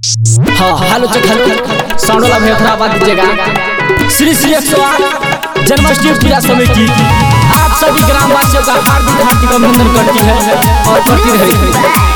हाँ hello check hello sound वाला भैया थोड़ा आवाज दीजिएगा। श्री श्री 108 जन्माष्टमी पूजा समिति आप सभी ग्रामवासियों का हार्दिक हार्दिक अभिनंदन करती है और करती रहेगी।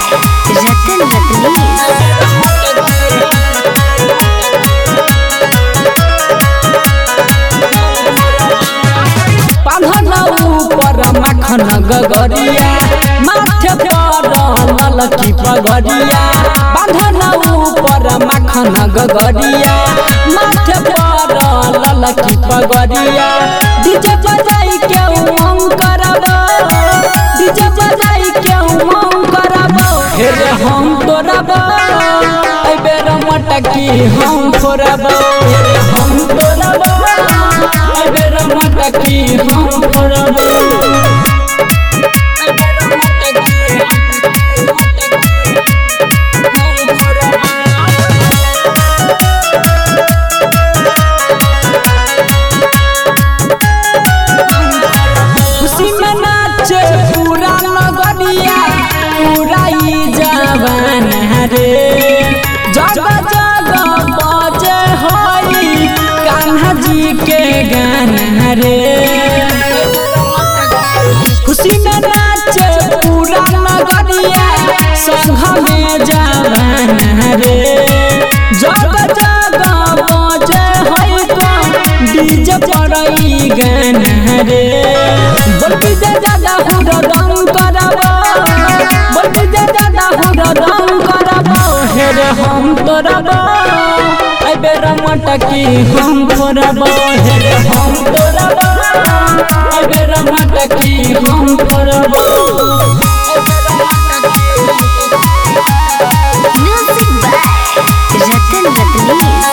मखन गगरिया माथे पर ललकी पगड़िया बांधन ऊपर मखन गगरिया माथे पर ललकी पगड़िया डीजे बजाई के उमंग करबो डीजे बजाई के उमंग करबो फिर हम तोड़बो ए बेर मटकी हम फोड़बो हम तोड़बो ए बेर मटकी हम फोड़बो। पूरा लगनिया पूरा जवान रे जग जग बजे होई कान्हा जी के गाना रे खुशी में नाचे पूरा लगनिया संघ में जवान रे जग जग बजे होई डीजे पर गाना रे बोलती जे ज्यादा हुरदम करबो बोलती जे ज्यादा हुरदम करबो हेर हम तोड़बो ए बेर मटकी हम फोड़बो हेर हम तोड़बो ए बेर मटकी हम फोड़बो। Music by Ratan Ratnish.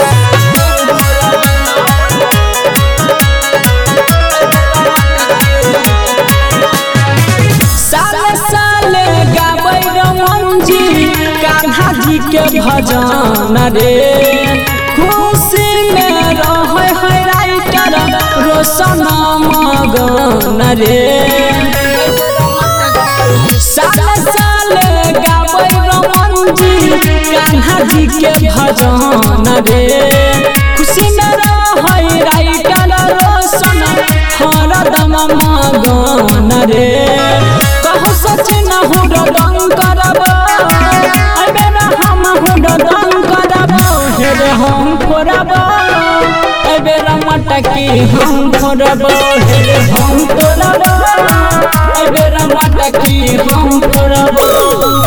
कान्हा जी के भजन रे खुशी में रहे है राइटर रोशन मगन रे साले साले गाबै रमन जी कान्हा जी के भजन रे खुशी में रहे राइटर रोशन हरदम मगन रे कहू सच न हुरदम करबो हम फोड़बो ए बेर मटकी हम फोड़बो हम तोड़बो ए बेर मटकी हम फोड़बो।